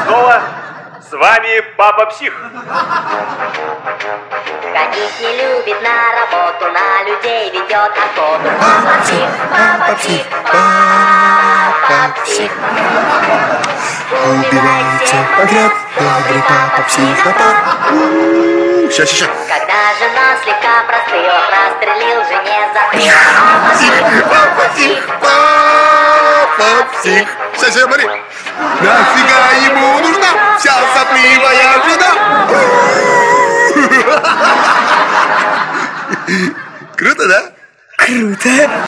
снова. С вами Папа Псих. Ходить не любит на работу, на людей ведет охоту. Папа Псих, Папа Псих, Папа Псих. Убивает всех подряд, добрый Папа Психопат. Сейчас. Когда жена слегка простыла, прострелил жене затылок. Папа Псих, Папа Псих. Сейчас, смотри. Нафига ему нужна вся сопливая жена? Круто, да? Круто!